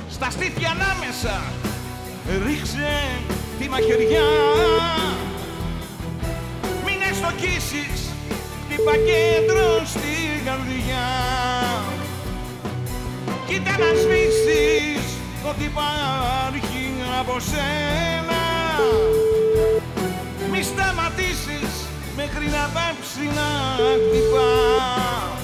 στα στήθια ανάμεσα ρίξε τη μαχαιριά. Μην εστοκίσεις, χτύπα κέντρο στη καρδιά. Κοίτα να σβήσεις ό,τι υπάρχει από σένα. Μη σταματήσεις μέχρι να πάψει να χτυπά.